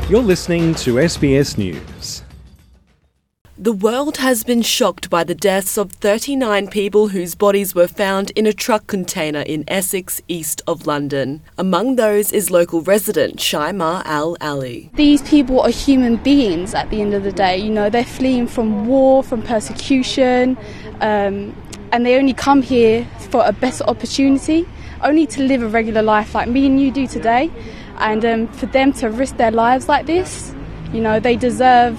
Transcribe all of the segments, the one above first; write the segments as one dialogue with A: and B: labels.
A: You're listening to SBS News.
B: The world has been shocked by the deaths of 39 people whose bodies were found in a truck container in Essex, east of London. Among those is local resident Shaima Al-Ali.
C: These people are human beings at the end of the day. You know, they're fleeing from war, from persecution, and they only come here for a better opportunity, only to live a regular life like me and you do today. And for them to risk their lives like this, you know, they deserve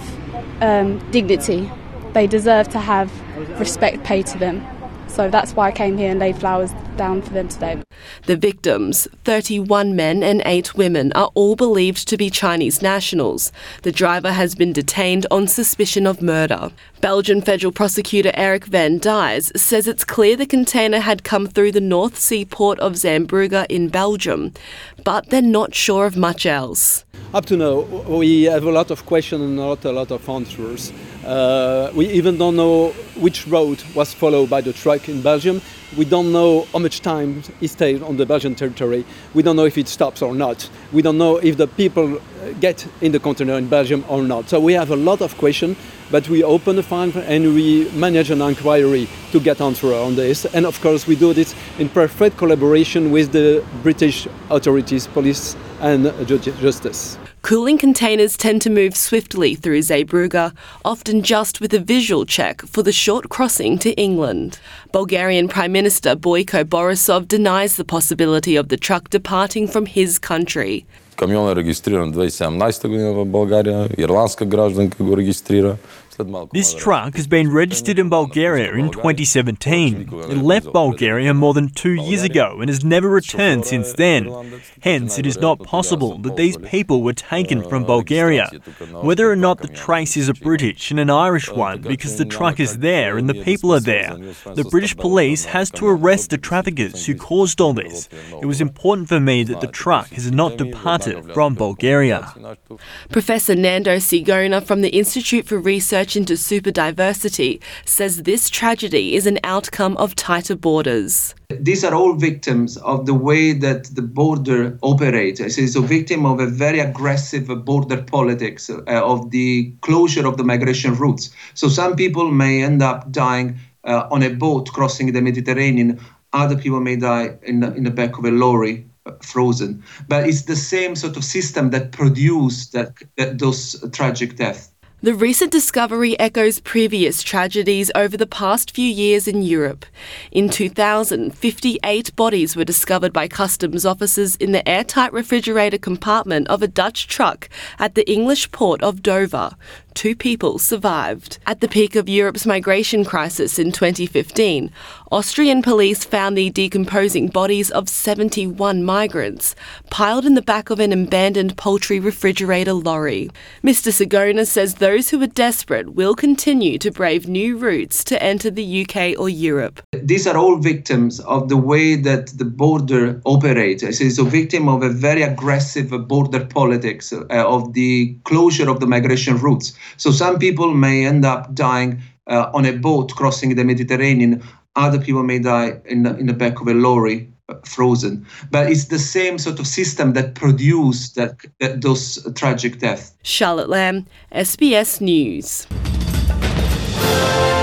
C: dignity. They deserve to have respect paid to them. So that's why I came here and laid flowers down for them today.
B: The victims, 31 men and 8 women, are all believed to be Chinese nationals. The driver has been detained on suspicion of murder. Belgian federal prosecutor Eric van Dys says it's clear the container had come through the North Sea port of Zeebrugge in Belgium, but they're not sure of much else.
D: Up to now, we have a lot of questions and not a lot of answers. We even don't know which road was followed by the truck in Belgium. We don't know how much time it stayed on the Belgian territory. We don't know if it stops or not. We don't know if the people get in the container in Belgium or not. So we have a lot of questions, but we open a file and we manage an inquiry to get answer on this. And of course, we do this in perfect collaboration with the British authorities, police and justice.
B: Cooling containers tend to move swiftly through Zeebrugge, often just with a visual check for the short crossing to England. Bulgarian Prime Minister Boyko Borisov denies the possibility of the truck departing from his country.
E: Камион е регистриран 2017 година в България, ирландска гражданка го регистрира.
F: This truck has been registered in Bulgaria in 2017. It left Bulgaria more than 2 years ago and has never returned since then. Hence, it is not possible that these people were taken from Bulgaria. Whether or not the trace is a British and an Irish one because the truck is there and the people are there, the British police has to arrest the traffickers who caused all this. It was important for me that the truck has not departed from Bulgaria.
B: Professor Nando Sigona from the Institute for Research into Superdiversity says this tragedy is an outcome of tighter borders.
G: These are all victims of the way that the border operates. It's a victim of a very aggressive border politics, of the closure of the migration routes. So some people may end up dying on a boat crossing the Mediterranean. Other people may die in the back of a lorry, frozen. But it's the same sort of system that produced those tragic deaths.
B: The recent discovery echoes previous tragedies over the past few years in Europe. In 2000, 58 bodies were discovered by customs officers in the airtight refrigerator compartment of a Dutch truck at the English port of Dover. 2 people survived. At the peak of Europe's migration crisis in 2015, Austrian police found the decomposing bodies of 71 migrants piled in the back of an abandoned poultry refrigerator lorry. Mr. Sigona says those who are desperate will continue to brave new routes to enter the UK or Europe.
G: These are all victims of the way that the border operates. It's a victim of a very aggressive border politics, of the closure of the migration routes. So some people may end up dying on a boat crossing the Mediterranean. Other people may die in the back of a lorry, frozen. But it's the same sort of system that produced those tragic deaths.
B: Charlotte Lamb, SBS News.